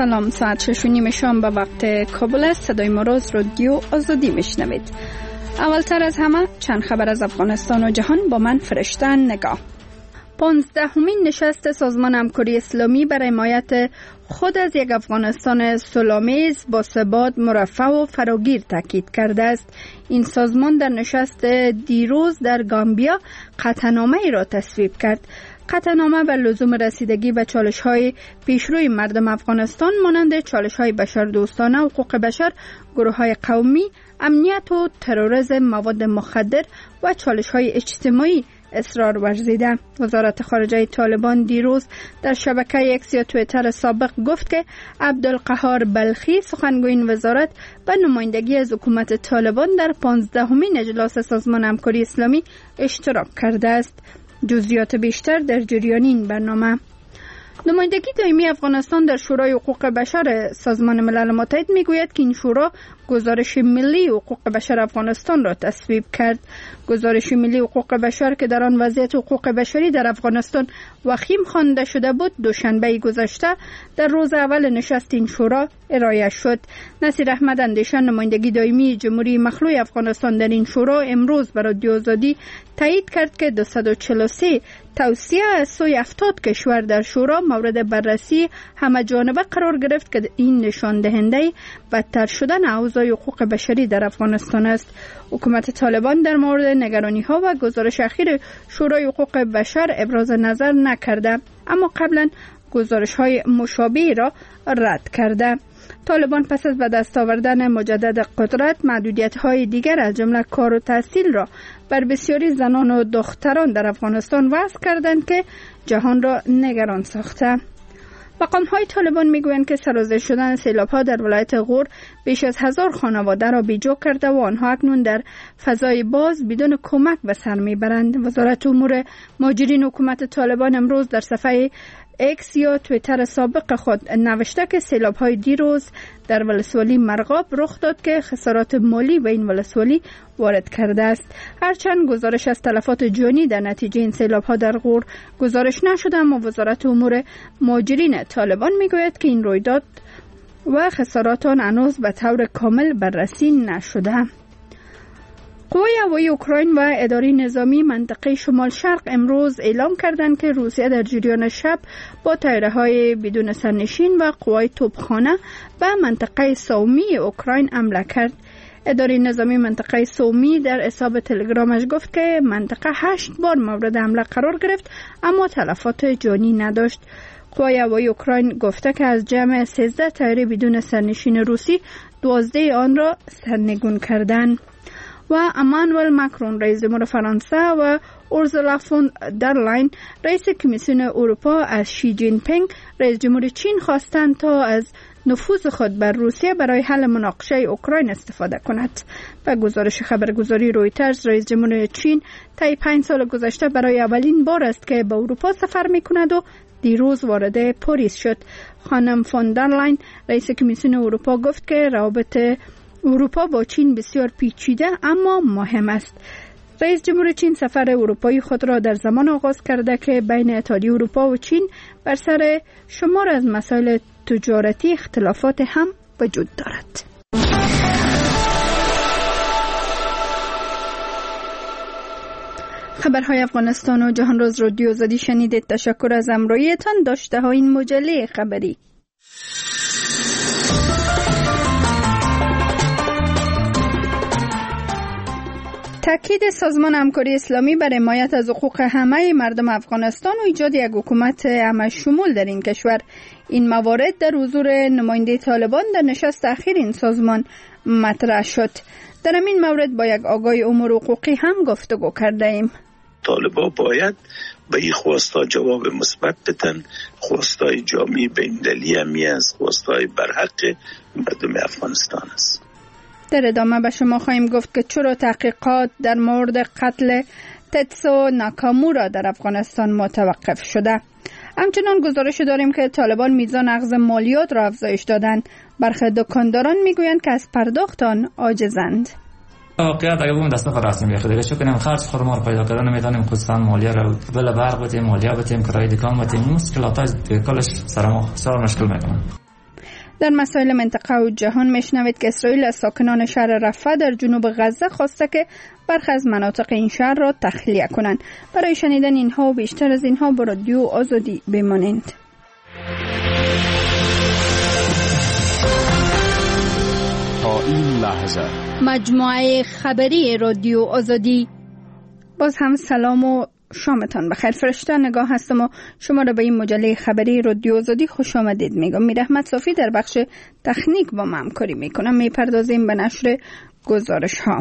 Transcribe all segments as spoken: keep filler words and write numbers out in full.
سلام، ساعت شش و نیم شام به وقت کابل است. صدای ما را از رادیو آزادی میشنوید. اولتر از همه چند خبر از افغانستان و جهان با من فرشتن نگاه. پانزدهمین نشست سازمان همکاری اسلامی برای حمایت خود از یک افغانستان صلح‌آمیز با ثبات، مرفه و فراگیر تاکید کرده است. این سازمان در نشست دیروز در گامبیا قطعنامه ای را تصویب کرد. قطعنامه بر لزوم رسیدگی به چالش‌های پیشروی مردم افغانستان مانند چالش‌های بشردوستانه، حقوق بشر، گروه‌های قومی، امنیت و تروریسم، مواد مخدر و چالش‌های اجتماعی اصرار ورزیده. وزارت خارجه طالبان دیروز در شبکه اکس یا توییتر سابق گفت که عبدالقهار بلخی، سخنگوی این وزارت، به نمایندگی از حکومت طالبان در پانزدهمین اجلاس سازمان همکاری اسلامی اشتراک کرده است. جزئیات بیشتر در جریان این برنامه. نمایندگی دائمی افغانستان در شورای حقوق بشر سازمان ملل متحد میگوید که این شورا گزارش ملی حقوق بشر افغانستان را تصویب کرد. گزارش ملی حقوق بشر که در آن وضعیت حقوق بشری در افغانستان وخیم خوانده شده بود، دوشنبه گذشته در روز اول نشست این شورا ارائه شد. نصیر احمد اندیشه، نمایندگی دائمی جمهوری مخلوع افغانستان در این شورا، امروز بر رادیو آزادی تایید کرد که دویست و چهل و سه توصیه از سوی هفتاد کشور در شورا مورد بررسی همه جانبه قرار گرفت که این نشان دهنده بدتر شدن اوضاع حقوق بشری در افغانستان است. حکومت طالبان در مورد نگرانی ها و گزارش اخیر شورای حقوق بشر ابراز نظر نکرده، اما قبلا گزارش های مشابه را رد کرده. طالبان پس از به دست آوردن مجدد قدرت، محدودیت های دیگر از جمله کار و تحصیل را بر بسیاری زنان و دختران در افغانستان وضع کردند که جهان را نگران ساخته. مقام های طالبان میگویند که سرازیر شدن سیلاب ها در ولایت غور بیش از هزار خانواده را بیجا کرده و آنها اکنون در فضای باز بدون کمک به سر میبرند. وزارت امور مهاجرین حکومت طالبان امروز در صفحه اکس یا توییتر سابق خود نوشته که سیلاب های دیروز در ولسوالی مرغاب رخ داد که خسارات مالی به این ولسوالی وارد کرده است. هرچند گزارش از تلفات جانی در نتیجه این سیلاب ها در غور گزارش نشده، اما وزارت امور مهاجرین طالبان میگوید که این رویداد و خسارات آن هنوز به طور کامل بررسی نشده. قوای هوایی اوکراین و اداره نظامی منطقه شمال شرق امروز اعلام کردند که روسیه در جریان شب با طیاره‌های بدون سرنشین و قوای توپخانه به منطقه سومی اوکراین حمله کرد. اداره نظامی منطقه سومی در حساب تلگرامش گفت که منطقه هشت بار مورد حمله قرار گرفت اما تلفات جانی نداشت. قوای هوایی اوکراین گفته که از جمع سیزده طیاره بدون سرنشین روسی دوازده آن را سرنگون کردند. و امانوئل ماکرون رئیس جمهور فرانسه و اورسولا فون در لاین رئیس کمیسیون اروپا از شی جین پینگ رئیس جمهور چین خواستند تا از نفوذ خود بر روسیه برای حل مناقشه اوکراین استفاده کند. به گزارش خبرگزاری رویترز، رئیس جمهور چین طی پنج سال گذشته برای اولین بار است که به اروپا سفر می کند و دیروز وارد پاریس شد. خانم فون در لاین رئیس کمیسیون اروپا گفت که روابط اروپا با چین بسیار پیچیده اما مهم است. رئیس جمهور چین سفر اروپایی خود را در زمان آغاز کرده که بین اتحادیه اروپا و چین بر سر شمار از مسائل تجارتی اختلافات هم وجود دارد. خبرهای افغانستان و جهان را از رادیو آزادی شنیدید. تشکر از همراهیتان. داشته ها این مجله خبری. تاکید سازمان همکاری اسلامی بر حمایت از حقوق همه مردم افغانستان و ایجاد یک حکومت همه شمول در این کشور. این موارد در حضور نماینده طالبان در نشست اخیر این سازمان مطرح شد. در این مورد با یک آگاه امور حقوقی هم گفتگو کرده ایم. طالبان باید به این خواستا جواب مثبت بدن. خواستای جامعی بین‌المللی همی از خواستای برحق مردم افغانستان است. در ادامه به شما خواهیم گفت که چرا تحقیقات در مورد قتل تتسو ناکامورا در افغانستان متوقف شده. همچنان گزارش داریم که طالبان میزان اخذ مالیات را افزایش دادند. برخی دکانداران میگویند که از پرداخت آن عاجزند. واقعیت اگه بگم دست نفر رسمی بخیره چون کنیم خرج خورما رو پیدا کردن نمیتونیم خصوصا مالیه رو بل برق بتیم، مالیه بتیم، کرایه دکان بتیم، مشکلات کلش سر ما سر مشکل میکنن. در مسائل منطقه و جهان میشنوید که اسرائیل از ساکنان شهر رفح در جنوب غزه خواسته که برخی از مناطق این شهر را تخلیه کنند. برای شنیدن اینها و بیشتر از اینها با رادیو آزادی بمانید. تا این لحظه مجموعه خبری رادیو آزادی. باز هم سلام و شامتان بخیر. فرشته نگاه هستم و شما را به این مجله خبری رادیو آزادی خوش آمدید میگم. میر احمد صافی در بخش تکنیک با من همکاری میکنم. میپردازیم به نشر گزارش ها.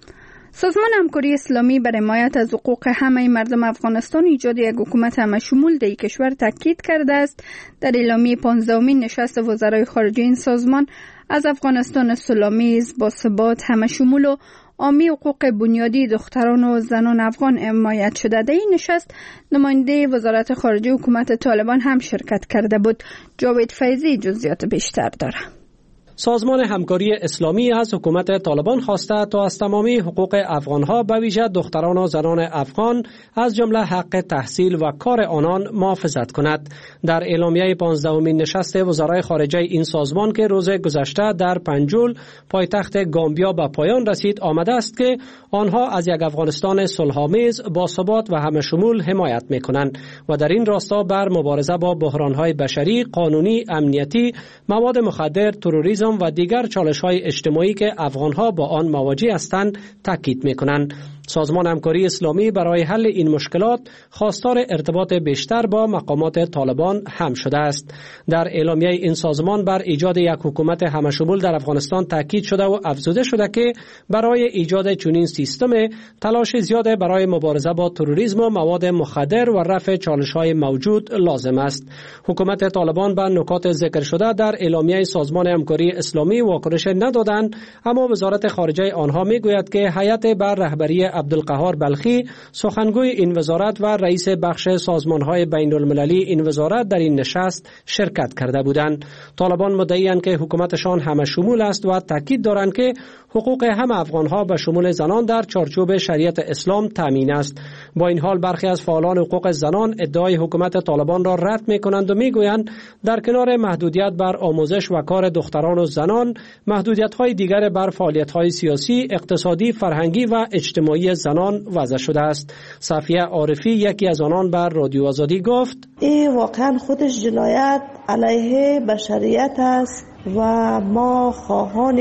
سازمان همکاری اسلامی بر حمایت از حقوق همه مردم افغانستان ایجاد یک حکومت همشمول در کشور تاکید کرده است. در اعلامیه پانزدهمین نشست وزرای خارجه این سازمان از افغانستان صلح‌آمیز، باثبات، همشمول و عامی حقوق بنیادی دختران و زنان افغان حمایت شده. در این نشست نماینده وزارت خارجه حکومت طالبان هم شرکت کرده بود. جاوید فیضی جزئیات بیشتر داره. سازمان همکاری اسلامی از حکومت طالبان خواسته تا از تمامی حقوق افغانها به ویژه دختران و زنان افغان از جمله حق تحصیل و کار آنان محافظت کند. در اعلامیه پانزدهمین نشست وزرای خارجه این سازمان که روز گذشته در پنجول پایتخت گامبیا به پایان رسید آمده است که آنها از یک افغانستان صلح‌آمیز، باثبات و همه‌شمول حمایت می‌کنند و در این راستا بر مبارزه با بحران‌های بشری، قانونی، امنیتی، مواد مخدر، تروریسم و دیگر چالش‌های اجتماعی که افغان‌ها با آن مواجه هستند تاکید می‌کنند. سازمان همکاری اسلامی برای حل این مشکلات خواستار ارتباط بیشتر با مقامات طالبان هم شده است. در اعلامیه این سازمان بر ایجاد یک حکومت همشمول در افغانستان تاکید شده و افزوده شده که برای ایجاد چنین سیستم تلاش زیاد برای مبارزه با تروریسم و مواد مخدر و رفع چالش‌های موجود لازم است. حکومت طالبان به نکات ذکر شده در اعلامیه سازمان همکاری اسلامی واکنش ندادند، اما وزارت خارجه آنها میگوید که هیئت بر رهبری عبدالقهار بلخی سخنگوی این وزارت و رئیس بخش سازمان‌های بین‌المللی این وزارت در این نشست شرکت کرده بودند. طالبان مدعی‌اند که حکومتشان همه شمول است و تاکید دارند که حقوق همه افغان‌ها به شمول زنان در چارچوب شریعت اسلام تامین است. با این حال برخی از فعالان حقوق زنان ادعای حکومت طالبان را رد می‌کنند و می‌گویند در کنار محدودیت بر آموزش و کار دختران و زنان، محدودیت‌های دیگر بر فعالیت‌های سیاسی، اقتصادی، فرهنگی و اجتماعی زنان وضع شده است. صفیه عارفی یکی از آنان بر رادیو آزادی گفت: این واقعا خودش جنایت علیه بشریت است و ما خواهان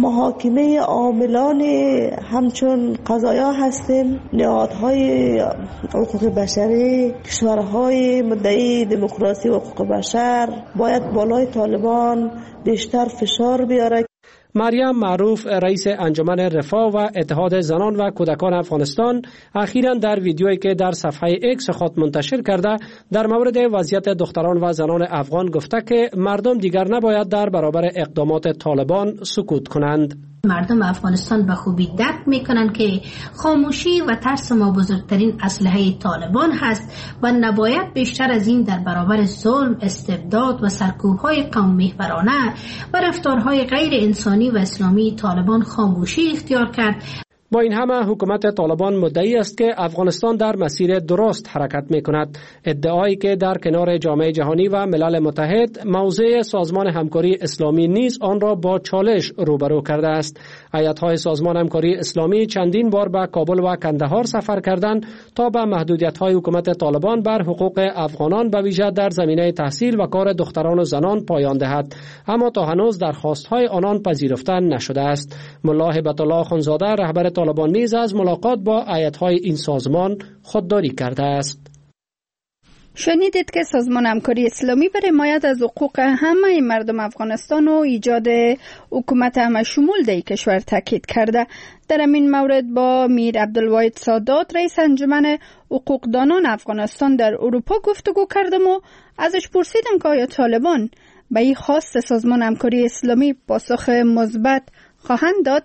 محاکمه عاملان همچون قضایا هستیم. نهادهای حقوق بشری، کشورهای مدعی دموکراسی و حقوق بشر باید بالای طالبان بیشتر فشار بیاره. مریم معروف رئیس انجمن رفاه و اتحاد زنان و کودکان افغانستان اخیراً در ویدیویی که در صفحه اکس خود منتشر کرده در مورد وضعیت دختران و زنان افغان گفته که مردم دیگر نباید در برابر اقدامات طالبان سکوت کنند. مردم افغانستان به خوبی درک میکنند که خاموشی و ترس ما بزرگترین اسلحه طالبان هست و نباید بیشتر از این در برابر ظلم، استبداد و سرکوب‌های قوم محورانه و رفتارهای غیر انسانی و اسلامی طالبان خاموشی اختیار کرد. با این همه حکومت طالبان مدعی است که افغانستان در مسیر درست حرکت می کند. ادعایی که در کنار جامعه جهانی و ملل متحد موضع سازمان همکاری اسلامی نیز آن را با چالش روبرو کرده است. هیئت‌های سازمان همکاری اسلامی چندین بار به کابل و کندهار سفر کردند تا به محدودیت‌های حکومت طالبان بر حقوق افغانان به ویژه در زمینه تحصیل و کار دختران و زنان پایان دهد، اما تا هنوز درخواست‌های آنان پذیرفته نشده است. ملا هبت الله خانزاده رهبر طالبان نیز از ملاقات با هیئت‌های این سازمان خودداری کرده است. شنیدید که سازمان همکاری اسلامی برای حمایت از حقوق همه مردم افغانستان و ایجاد حکومت همشمول در کشور تاکید کرده. در این مورد با میر عبدالواحد سادات رئیس انجمن حقوقدانان افغانستان در اروپا گفتگو کردم و ازش پرسیدم که آیا طالبان به این خواست سازمان همکاری اسلامی پاسخ مثبت خواهند داد؟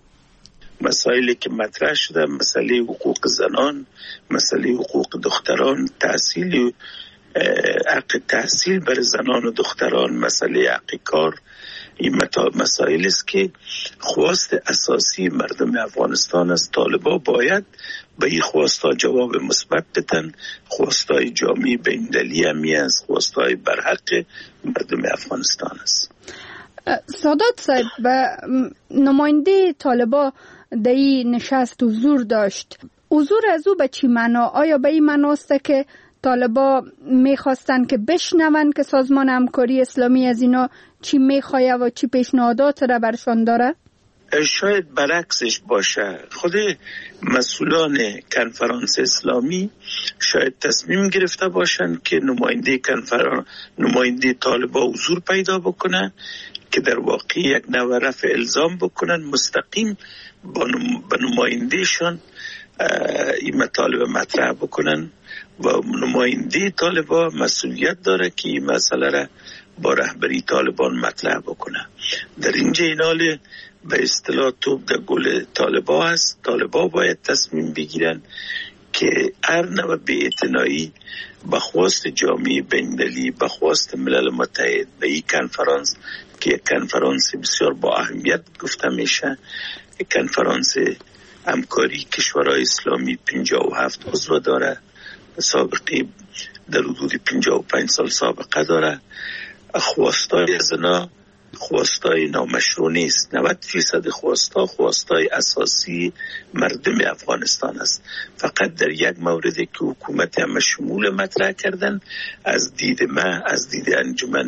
مسائلی که مطرح شده، مسئله حقوق زنان، مسئله حقوق دختران، تحصیل، حق تحصیل برای زنان و دختران، مسئله حق کار، این مسائل است که خواست اساسی مردم افغانستان است. طالبان باید به این خواستا جواب مثبت بدن. خواستای جامعه بین‌المللی همی است، خواستای برحق مردم افغانستان است. سادات صاحب، نماینده طالبا در این نشست حضور داشت. حضور از او به چی معنا؟ آیا به این معناست که طالبا میخواستن که بشنون که سازمان همکاری اسلامی از اینا چی میخواه و چی پیشنهادات را برشان داره؟ شاید برعکسش باشه. خود مسئولان کنفرانس اسلامی شاید تصمیم گرفته باشند که نماینده کنفرانس نماینده طالبا حضور پیدا بکنن که در واقع یک نوع رفع الزام بکنن مستقیم با نمایندهشان این مطالب مطرح بکنن و نماینده طالبا مسئولیت داره که این مسئله را با رهبری طالبان مطرح بکنه. در اینجا این حال به اصطلاح توپ در گل طالبا هست. طالبا باید تصمیم بگیرن که هر نوع بی‌اعتنایی به خواست جامعه بین‌المللی، به خواست ملل متحد به این کنفرانس که یک کنفرانس بسیار با اهمیت گفته میشه، یک کنفرانس همکاری کشورهای اسلامی پنجاه و هفت عضو داره، سابقه در حدود پنجاه و پنج سال سابقه داره. خواستای از اینا خواستای نامشروع نیست. نود درصد خواستا خواستای اساسی مردم افغانستان است. فقط در یک موردی که حکومت همه شمول مطرح کردن، از دید من، از دید انجمن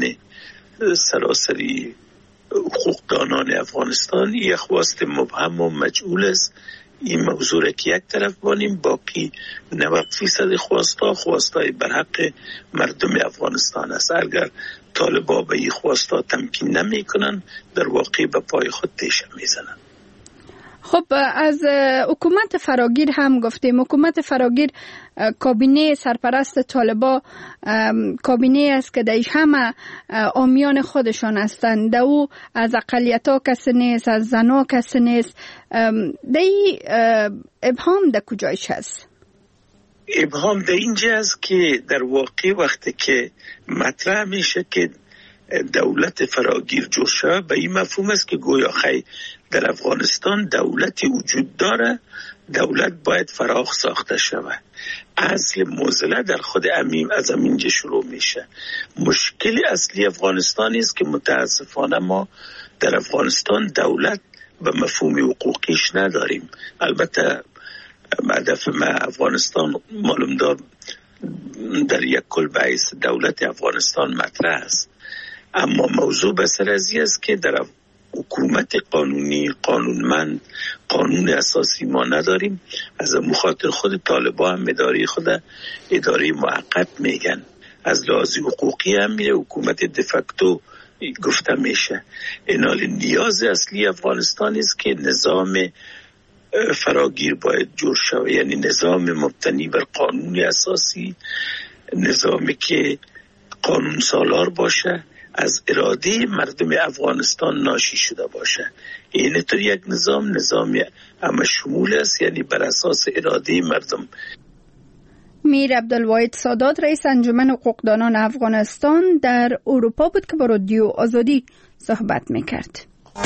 سراسری حقوقدانان افغانستان، یک خواست مبهم و مجهول است. این موضوع که یک طرف بانیم، باقی نود درصد خواستا خواستای برحق مردم افغانستان است. اگر طالبا به این خواستا تمکین نمی کنن، در واقع به پای خود تیشه می زنن. خب از حکومت فراگیر هم گفتیم. حکومت فراگیر کابینه سرپرست طالبا کابینه است که درش همه عامیان خودشان هستند. در او از اقلیت‌ها کسی نیست، از زنها کسی نیست. در این ابهام در کجایش هست؟ ابهام در اینجا است که در واقع وقتی که مطرح میشه که دولت فراگیر جور شود، به این مفهوم است که گویا خی در افغانستان دولتی وجود داره، دولت باید فراخ ساخته شود. اصل معضله در خود امیم از اینجا شروع میشه. مشکل اصلی افغانستان است که متاسفانه ما در افغانستان دولت به مفهوم حقوقیش نداریم. البته هدف ما افغانستان معلوم دار در یک کل بحث دولت افغانستان مطرح است، اما موضوع بسر ازی است که در حکومت قانونی، قانونمند، قانون اساسی ما نداریم. از مخاطر خود طالبا هم اداره خود اداره موقت میگن، از لحاظ حقوقی هم میره حکومت دفکتو گفته میشه. اینال نیاز اصلی افغانستان است که نظام فراگیر باید جور شود، یعنی نظام مبتنی بر قانون اساسی، نظامی که قانون سالار باشه، از اراده مردم افغانستان ناشی شده باشه. این طور یک نظام نظام همه شمول است، یعنی بر اساس اراده مردم. میر عبدالواحد سادات رئیس انجمن حقوقدانان افغانستان در اروپا بود که با رادیو آزادی صحبت میکرد.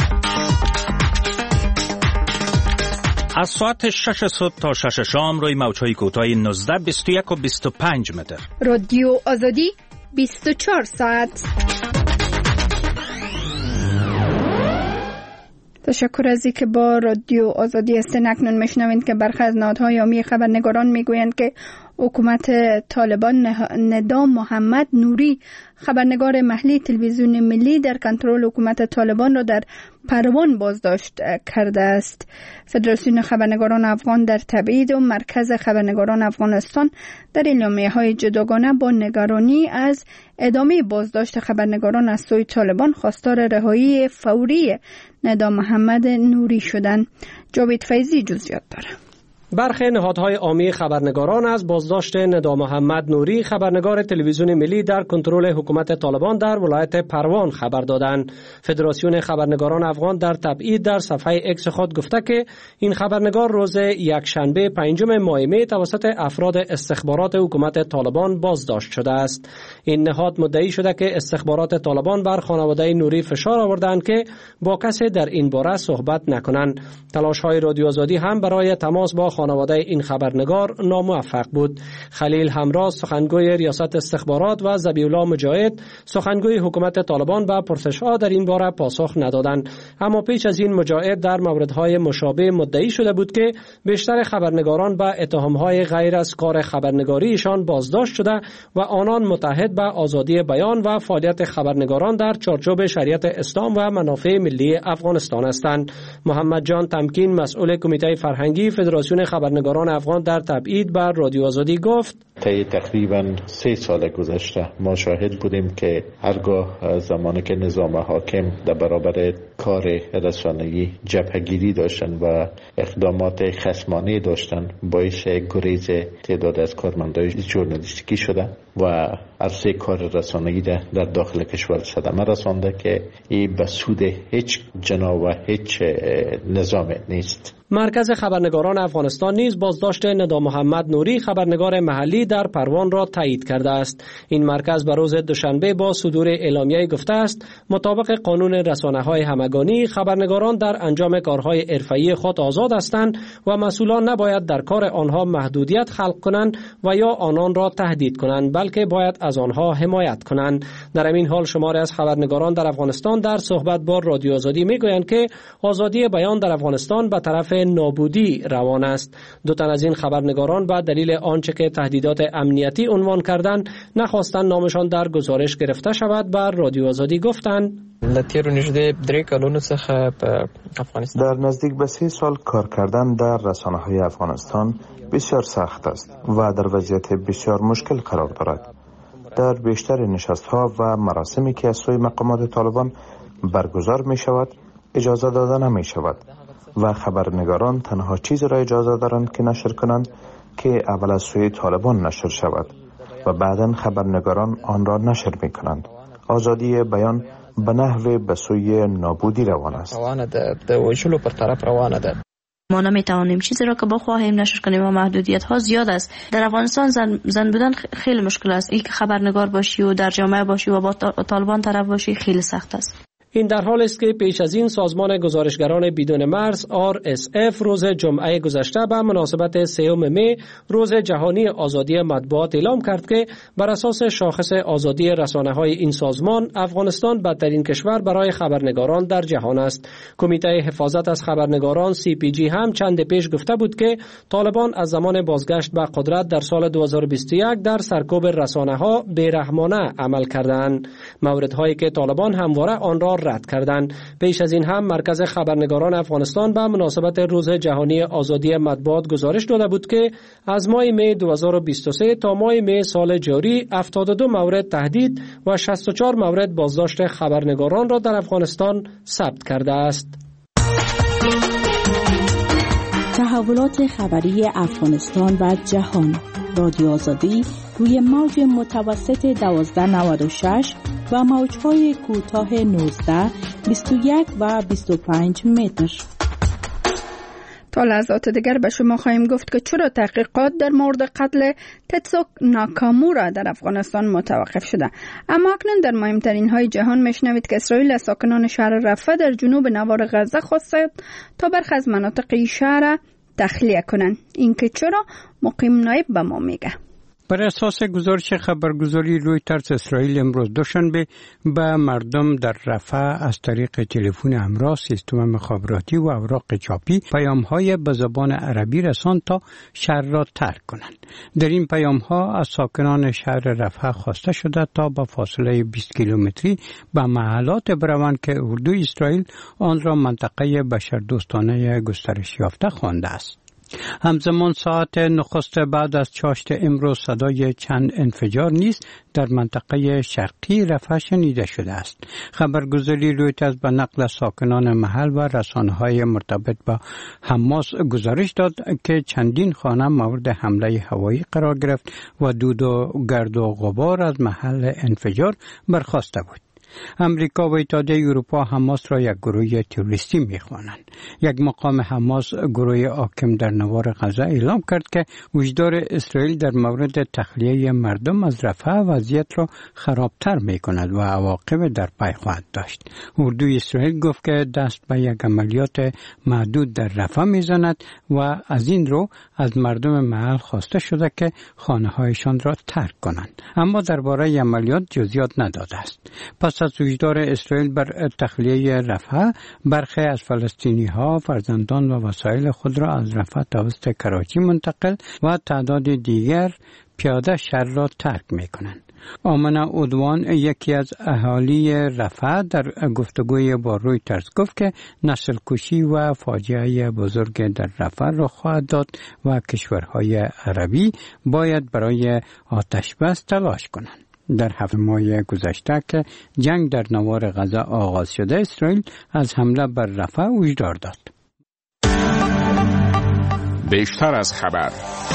از ساعت شش صبح تا شش شام روی موج‌های کوتاه نوزده، بیست و یک و بیست و پنج متر. رادیو آزادی بیست و چهار ساعت. تشکر از اینکه با رادیو آزادی هستین. اکنون میشنوید که برخی از نهادهای عامی خبرنگاران میگویند که حکومت طالبان ندام محمد نوری، خبرنگار محلی تلویزیون ملی در کنترل حکومت طالبان را در پروان بازداشت کرده است. فدراسیون خبرنگاران افغان در تبعید و مرکز خبرنگاران افغانستان در اعلامیه‌های جداگانه با نگرانی از ادامه بازداشت خبرنگاران از سوی طالبان خواستار رهایی فوری ندام محمد نوری شدند. جاوید فیضی جزئیات داره. برخی نهادهای عامی خبرنگاران از بازداشت ندام محمد نوری، خبرنگار تلویزیون ملی در کنترل حکومت طالبان در ولایت پروان خبر دادند. فدراسیون خبرنگاران افغان در تبعید در صفحه اکس خود گفته که این خبرنگار روز یکشنبه پنجم ماه می توسط افراد استخبارات حکومت طالبان بازداشت شده است. این نهاد مدعی شده که استخبارات طالبان بر خانواده نوری فشار آوردند که با کسی در این باره صحبت نکنند. تلاش‌های رادیو آزادی هم برای تماس با خانواده این خبرنگار ناموفق بود. خلیل همراز سخنگوی ریاست استخبارات و ذبیح‌الله مجاهد سخنگوی حکومت طالبان به پرسش‌ها در این باره پاسخ ندادند. اما پیش از این مجاهد در موردهای مشابه مدعی شده بود که بیشتر خبرنگاران به اتهام‌های غیر از کار خبرنگاریشان بازداشت شده و آنان متحد به آزادی بیان و فعالیت خبرنگاران در چارچوب شریعت اسلام و منافع ملی افغانستان هستند. محمد جان تمکین مسئول کمیته فرهنگی فدراسیون خبرنگاران افغان در تبعید بر رادیو آزادی گفت: طی تقریبا سه سال گذشته ما شاهد بودیم که هرگاه زمانی که نظام حاکم در برابر کار رسانه‌ای جبهه‌گیری داشتن و اقدامات خصمانه داشتن، باعث گریز تعداد از کارمندان ژورنالیستیکی شده و عرصه کار رسانه‌ای در داخل کشور صدمه رسانده که این به سود هیچ جنا و هیچ نظام نیست. مرکز خبرنگاران افغانستان نیز بازداشت ندا محمد نوری خبرنگار محلی در پروان را تایید کرده است. این مرکز به روز دوشنبه با صدور اعلامیه گفته است مطابق قانون رسانه‌های همگانی خبرنگاران در انجام کارهای حرفه‌ای خود آزاد هستند و مسئولان نباید در کار آنها محدودیت خلق کنند و یا آنان را تهدید کنند، بلکه باید از آنها حمایت کنند. در این حال شماری از خبرنگاران در افغانستان در صحبت با رادیو آزادی میگویند که آزادی بیان در افغانستان به طرف نابودی روان است. دو تن از این خبرنگاران به دلیل آنچه که تهدیدات امنیتی عنوان کردند نخواستند نامشان در گزارش گرفته شود بر رادیو آزادی گفتند: در نزدیک به سه سال کار کردن در رسانه‌های افغانستان بسیار سخت است و در وضعیت بسیار مشکل قرار دارد. در بیشتر نشست‌ها و مراسمی که از سوی مقامات طالبان برگزار می شود اجازه داده نمی شود و خبرنگاران تنها چیزی را اجازه دارند که نشر کنند که اول از سوی طالبان نشر شود و بعداً خبرنگاران آن را نشر می کنند. آزادی بیان به نحو به سوی نابودی روان است. ما نمیتوانیم چیزی را که بخواهیم نشر کنیم و محدودیت ها زیاد است. در افغانستان زن, زن بودن خیلی مشکل است. این که خبرنگار باشی و در جامعه باشی و با طالبان طرف باشی خیلی سخت است. این در حال است که پیش از این سازمان گزارشگران بدون مرز آر اس اف روز جمعه گذشته به مناسبت سوم می روز جهانی آزادی مطبوعات اعلام کرد که بر اساس شاخص آزادی رسانه‌های این سازمان افغانستان بدترین کشور برای خبرنگاران در جهان است. کمیته حفاظت از خبرنگاران سی پی جی هم چند پیش گفته بود که طالبان از زمان بازگشت به قدرت در سال دو هزار و بیست و یک در سرکوب رسانه‌ها بی‌رحمانه عمل کردند، موردهایی که طالبان همواره آن را رد کردند. پیش از این هم مرکز خبرنگاران افغانستان به مناسبت روز جهانی آزادی مطبوعات گزارش داده بود که از ماه می دو هزار و بیست و سه تا ماه می سال جاری هفتاد و دو مورد تهدید و شصت و چهار مورد بازداشت خبرنگاران را در افغانستان ثبت کرده است. تحولات خبری افغانستان و جهان. رادیو آزادی روی موج متوسط دوازده نود و شش و موج‌های کوتاه نوزده، بیست و یک و بیست و پنج متر. تا لحظات دیگر به شما خواهیم گفت که چرا تحقیقات در مورد قتل تتسو ناکامورا در افغانستان متوقف شده. اما اکنون در مهمترین های جهان میشنوید که اسرائیل از ساکنان شهر رفح در جنوب نوار غزه خواسته تا برخی از مناطق شهر تخلیه کنند. این که چرا مقیم نایب به ما میگه. بر اساس گزارش خبرگزاری رویترز، اسرائیل امروز دوشنبه به مردم در رفح از طریق تلفن همراه، سیستم مخابراتی و اوراق چاپی پیام‌های به زبان عربی رساند تا شهر را ترک کنند. در این پیام‌ها از ساکنان شهر رفح خواسته شده تا با فاصله بیست کیلومتری به محلات بروند که اردوی اسرائیل آن را منطقه بشردوستانه گسترش یافته خوانده است. همزمان ساعت نخست بعد از چاشت امروز صدای چند انفجار نیز در منطقه شرقی رفح شنیده شده است. خبرگزاری رویترز به نقل ساکنان محل و رسانه‌های مرتبط با حماس گزارش داد که چندین خانه مورد حمله هوایی قرار گرفت و دود و گرد و غبار از محل انفجار برخاسته بود. امریکا و اتحادیه اروپا حماس را یک گروه تروریستی می‌خوانند. یک مقام حماس گروه حاکم در نوار غزه اعلام کرد که وجدار اسرائیل در مورد تخلیه مردم از رفح وضعیت را خرابتر می‌کند و عواقب در پی خواهد داشت. اردوی اسرائیل گفت که دست به یک عملیات محدود در رفح می‌زند و از این رو از مردم محل خواسته شده که خانه‌هایشان را ترک کنند، اما درباره عملیات جزئیات نداده است. پس از وجدار اسرائیل بر تخلیه رفح، برخی از فلسطینی‌ها فرزندان و وسایل خود را از رفح توسط کراچی منتقل و تعداد دیگر پیاده شهر را ترک می‌کنند. آمنه اودوان یکی از اهالی رفح در گفتگوی با رویترز گفت که نسل کشی و فاجعه بزرگ در رفح را خواهد داد و کشورهای عربی باید برای آتش بس تلاش کنند. در هفت ماه گذشته که جنگ در نوار غزه آغاز شده، اسرائیل از حمله بر رفح هشدار داد. بیشتر از خبر.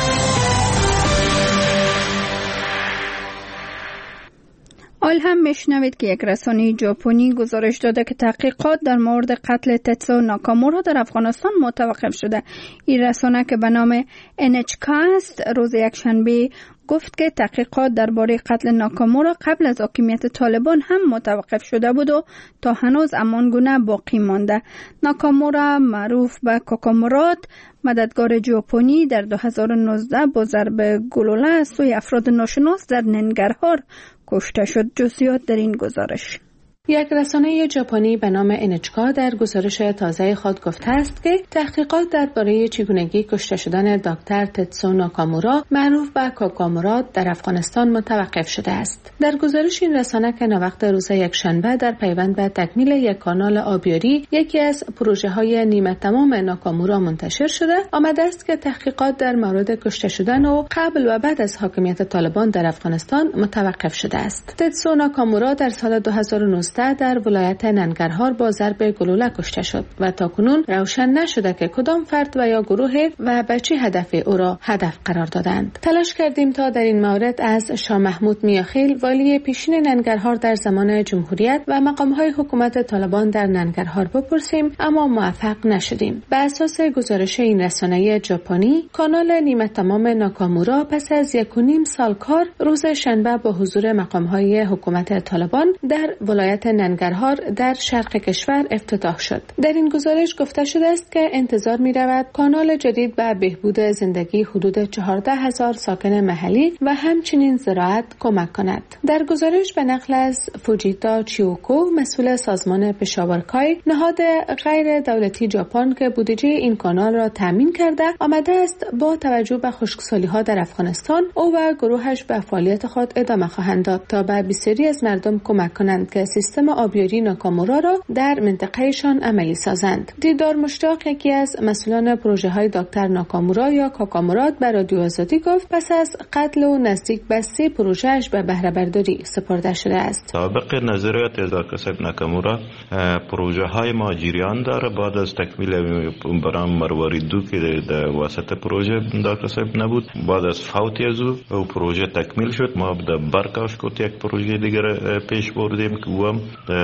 آل هم میشنوید که یک رسانه ژاپنی گزارش داده که تحقیقات در مورد قتل تتسو ناکامورا در افغانستان متوقف شده. این رسانه که به نام ان اچ کی است روز یکشنبه گفت که تحقیقات درباره قتل ناکامورا قبل از حاکمیت طالبان هم متوقف شده بود و تا هنوز همان گونه باقی مانده. ناکامورا معروف به کاکامورات مددگار ژاپنی در دو هزار و نوزده با ضرب گلوله از سوی افراد ناشناس در ننگرهار کشته شد. جزئیات در این گزارش. یک رسانه ژاپنی به نام ان اچ کی در گزارش تازه خود گفته است که تحقیقات درباره چگونگی کشته شدن دکتر تتسو ناکامورا معروف به کاکامورات در افغانستان متوقف شده است. در گزارش این رسانه که نوقت روز یکشنبه در پیوند به تکمیل یک کانال آبیاری یکی از پروژه های نیمه تمام ناکامورا منتشر شده، آمده است که تحقیقات در مورد کشته شدن و قبل و بعد از حاکمیت طالبان در افغانستان متوقف شده است. تتسو ناکامورا در سال دو هزار و نوزده در ولایت ننگرهار با ضرب گلوله کشته شد و تاکنون روشن نشده که کدام فرد و یا گروه و به چه هدف او را هدف قرار دادند. تلاش کردیم تا در این مورد از شاه محمود میاخیل والی پیشین ننگرهار در زمان جمهوریت و مقام‌های حکومت طالبان در ننگرهار بپرسیم، اما موفق نشدیم. بر اساس گزارش این رسانه ژاپنی، کانال نیمه تمام ناکامورا پس از یک و نیم سال کار روز شنبه با حضور مقام‌های حکومت طالبان در ولایت ننگرهار در شرق کشور افتتاح شد. در این گزارش گفته شده است که انتظار می رود کانال جدید به بهبود زندگی حدود چهارده هزار ساکن محلی و همچنین زراعت کمک کند. در گزارش به نقل از فوجیتا چیوکو، مسئول سازمان پشاورکای، نهاد غیر دولتی ژاپن که بودجه این کانال را تامین کرده، آمده است با توجه به خشکسالی ها در افغانستان او و گروهش به فعالیت خود ادامه خواهند داد تا به بسیاری از مردم کمک کنند که سیستم آبیاری ناکامورا را در منطقهشان عملی سازند. دیدار مشتاق، یکی از مسئولان پروژه های دکتر ناکامورا یا کاکامورات، به رادیو آزادی گفت پس از قتل و نزدیک به سه پروژهش به بهره برداری سپرده شده است. سابق نظریات دکتر ناکامورا پروژه های ما جریان داره. بعد از تکمیل برام مروارید دو که در واسط پروژه دکتر صاحب نبود، بعد از فوتی از او پروژه تکمیل شد. ما در برکاش کوت یک پروژه دیگر پیش بردیم که هم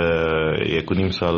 یک و نیم سال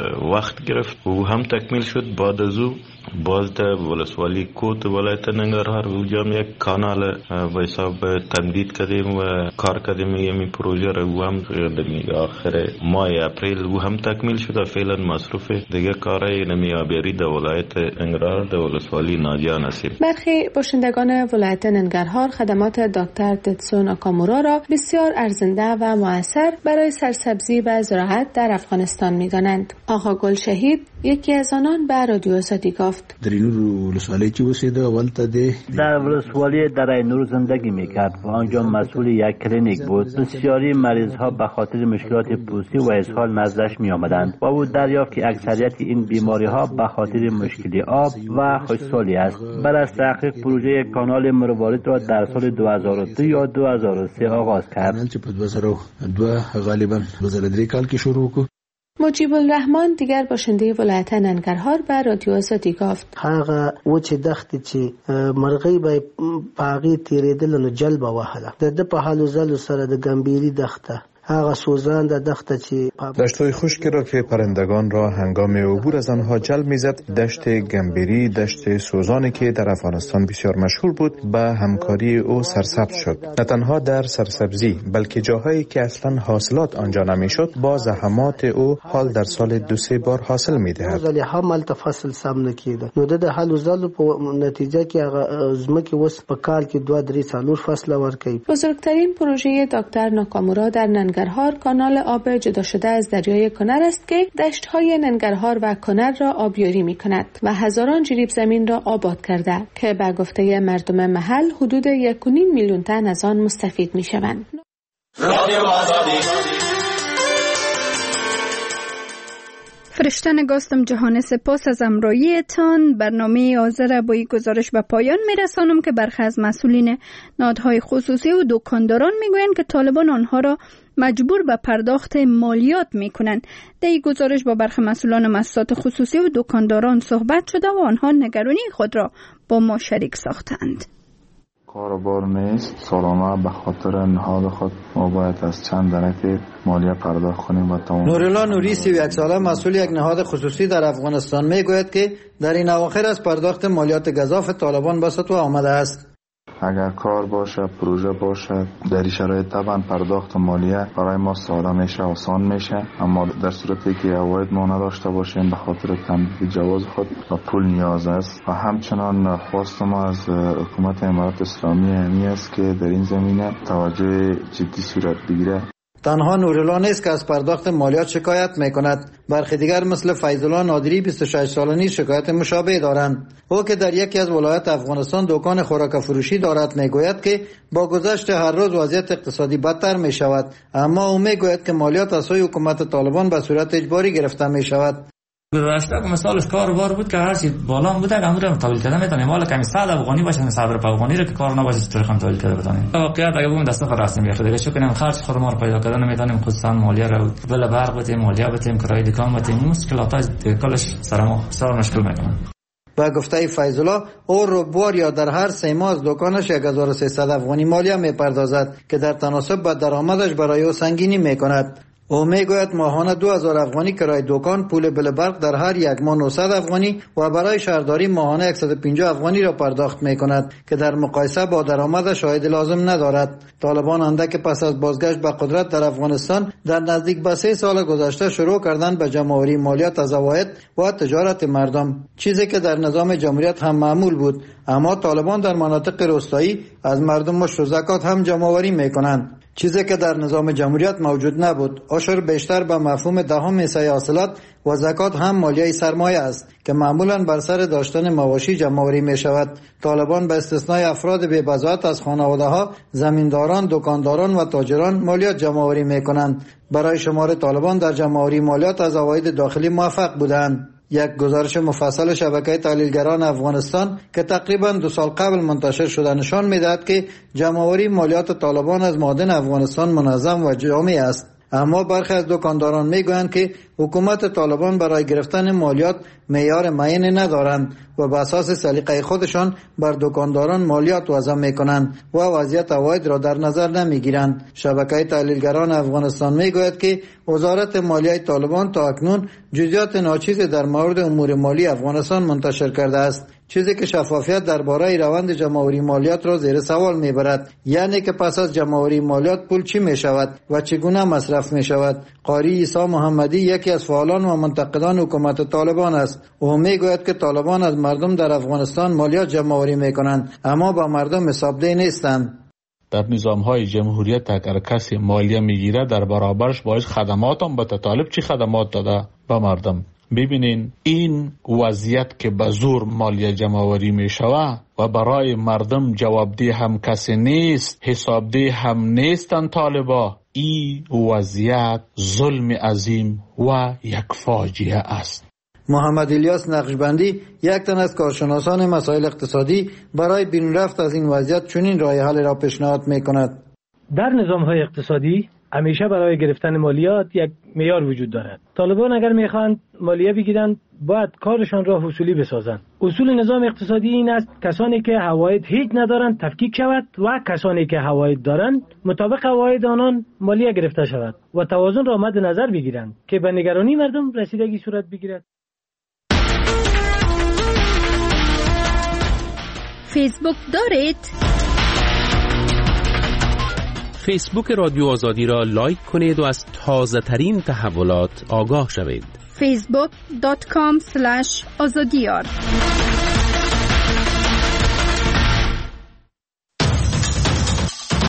وقت گرفت و هم تکمیل شد. بعد از او باز در ولسوالی کوت ولایت ننگرهار وجام یک کانال و حساب تمدید کردیم و کار کردیم. این پروژه را هم در آخر ماه اپریل و هم تکمیل شد و فعلا مصروف دیگه کارهای نمی آبیاری در ولایت ننگرهار در ولسوالی ناجیان هستیم. برخی باشندگان ولایت ننگرهار خدمات دکتر تتسو ناکامورا را بسیار ارزنده و مؤثر برای سرسبزی و زراعت در افغانستان می‌دانند. آقا گل شهید یکی از آنان به رادیو آزادی گفت در این ولسوالی چی وسیده اولتا ده در ولسوالی در اینور زندگی میکرد و آنجا مسئول یک کلینیک بود. بسیاری مریض ها به خاطر مشکلات پوستی و اسهال نزدش می آمدند و او دریافت که اکثریت این بیماری ها به خاطر مشکل آب و خشکسالی است. بعد از تحقیق پروژه کانال مروارید را در سال دو هزار و دو یا دو هزار و سه آغاز کرد. دو هزار و دو غالبا دو هزار و سه کال که شروع کو. مجیب الرحمن دیگر باشنده ولایت ننگرهار به رادیو آزادی گفت هغه و چې دښتې چې مرغۍ به په هغې تېرېدله نو جل به وهله. د ده په حال و زلو سره د ګمبیري دښته هغه سوزان د دښته چې دشت‌های خشکی را که پرندگان را هنگام عبور از آنها جلب می‌زد، دشت گمبری، دشت سوزانی که در افغانستان بسیار مشهور بود، به همکاری او سرسبز شد. نه تنها در سرسبزی بلکه جاهایی که اصلا حاصلات آنجا نمی‌شد، با زحمات او حال در سال دو سه بار حاصل می‌دهد. ولی حمل تفصیل سم نکیده. نو د حل زلو په نتیجه کې هغه زمکه وس په کال کې دوه درې څلور فصل ورکړي. بزرگترین پروژه دکتر ناکامورا در ننگرهار کانال آب جدا شده از دریای کنر است که دشت‌های ننگرهار و کنر را آبیاری می‌کند و هزاران جریب زمین را آباد کرده که به گفته مردم محل حدود یک و نیم میلیون تن از آن مستفید می‌شوند. فرشته نگاستم جهان، سپاس از امراییتان. برنامه آذر با این گزارش به پایان میرسانم که برخی از مسئولین نهادهای خصوصی و دکانداران میگویند که طالبان آنها را مجبور به پرداخت مالیات میکنند. در این گزارش با برخی مسئولان مؤسسات خصوصی و دکانداران صحبت شده و آنها نگرانی خود را با ما شریک ساختند. کاروبار نیست، سالانه به خاطر نهاد خود ما باید از چند دانه مالیه پرداخت کنیم و تمام. نورالله نوری سی و یک ساله مسئول یک نهاد خصوصی در افغانستان میگوید که در این اواخر از پرداخت مالیات گزاف طالبان به سطوح آمده است. اگر کار باشه، پروژه باشه، در این شرایط طبعا پرداخت مالیه برای ما ساده میشه، آسان میشه، اما در صورتی که عواید ما نداشته باشیم به خاطر تمدید جواز خود و پول نیاز است. و همچنان خواست ما از حکومت امارات اسلامی همی است که در این زمینه توجه جدی صورت بگیره. تنها نورالله نیست که از پرداخت مالیات شکایت میکند، برخی دیگر مثل فیض‌الله نادری بیست و شش ساله نیز شکایت مشابه دارند. او که در یکی از ولایات افغانستان دکان خوراک فروشی دارد میگوید که با گذشت هر روز وضعیت اقتصادی بدتر می شود، اما او میگوید که مالیات از سوی حکومت طالبان به صورت اجباری گرفته می شود. گذشته که مثالش کاروبار بود که هر چی بالا بوده امور رو تحویل کردن میتونیم، مال کمی صد افغانی باشه صد روپیه افغانی رو که کار نباشه چطور خام تحویل کرده بتونیم. واقعیت اگه بگم دست نفر رسمی بخواد دیگه چون کنیم خرج خودمون رو پیدا کردن نمیتونیم، خصوصا مالیه رو بلا برق بتیم، مالیه بتیم، کرایه دکان بتیم، مشکلات کلش سر ما بسیار مشکل میکنه. با گفته فیض‌الله او روبوار یا در هر سه ماه از دکانش یک هزار و سیصد افغانی مالیه میپردازد که در تناسب با درآمدش برای او سنگینی میکند. او میگوید ماهانه دو هزار افغانی کرایه دکان، پول بل برق در هر یک ماه نهصد افغانی و برای شهرداری ماهانه صد و پنجاه افغانی را پرداخت میکند که در مقایسه با درآمدش عاید لازم ندارد. طالبان اندک پس از بازگشت به قدرت در افغانستان در نزدیک به سه سال گذشته شروع کردن به جمع‌آوری مالیات از عواید و تجارت مردم، چیزی که در نظام جمهوریت هم معمول بود، اما طالبان در مناطق روستایی از مردم مشت و زکات هم جمع‌آوری میکنند، چیزی که در نظام جمهوریت موجود نبود. عشر بیشتر به مفهوم دهم حصه حاصلات و زکات هم مالیه سرمایه است که معمولا بر سر داشتن مواشی جمع‌آوری می شود. طالبان به استثنای افراد بی بضاعت از خانواده ها، زمینداران، دکانداران و تاجران مالیات جمع‌آوری می کنند. برای شمار طالبان در جمع‌آوری مالیات از عواید داخلی موفق بودند. یک گزارش مفصل شبکه تحلیلگران افغانستان که تقریبا دو سال قبل منتشر شده نشان می‌دهد که جمع‌آوری مالیات طالبان از معادن افغانستان منظم و جامع است. اما برخی از دکانداران میگویند که حکومت طالبان برای گرفتن مالیات معیار معینی ندارند و به اساس سلیقه خودشان بر دکانداران مالیات وضع میکنند و وضعیت عواید را در نظر نمیگیرند. شبکه تحلیلگران افغانستان میگوید که وزارت مالیه طالبان تا اکنون جزئیات ناچیزی در مورد امور مالی افغانستان منتشر کرده است، چیزی که شفافیت درباره روند جمع‌آوری مالیات را زیر سوال میبرد. یعنی که پس از جمع‌آوری مالیات پول چی میشود و چگونه مصرف میشود. قاری عیسی محمدی یکی از فعالان و منتقدان حکومت طالبان است. او میگوید که طالبان از مردم در افغانستان مالیات جمع‌آوری میکنند اما با مردم حسابدهی نیستند. در نظام‌های جمهوریت اگر کسی مالیه میگیره در برابرش باید خدمات هم به طالب چی خدمات داده به مردم. ببینین این وضعیت که به زور مالیه جمع‌آوری می شود و برای مردم جوابدهی هم کسی نیست، حسابدهی هم نیستن طالبا، این وضعیت ظلم عظیم و یک فاجعه است. محمد الیاس نقشبندی یک تن از کارشناسان مسائل اقتصادی برای بیرون رفت از این وضعیت چنین راه حل را پیشنهاد می کند. در نظام‌های اقتصادی همیشه برای گرفتن مالیات یک معیار وجود دارد. طالبان اگر میخواهند مالیه بگیرند باید کارشان را حصولی بسازند. اصول نظام اقتصادی این است کسانی که حواید هیچ ندارند تفکیک شود و کسانی که حواید دارند مطابق حواید آنان مالیه گرفته شود و توازن را مد نظر بگیرند که به نگرانی مردم رسیدگی صورت بگیرد. فیسبوک دارید؟ فیسبوک رادیو آزادی را لایک کنید و از تازه ترین تحولات آگاه شوید. فیسبوک دات کام اسلش آزادیار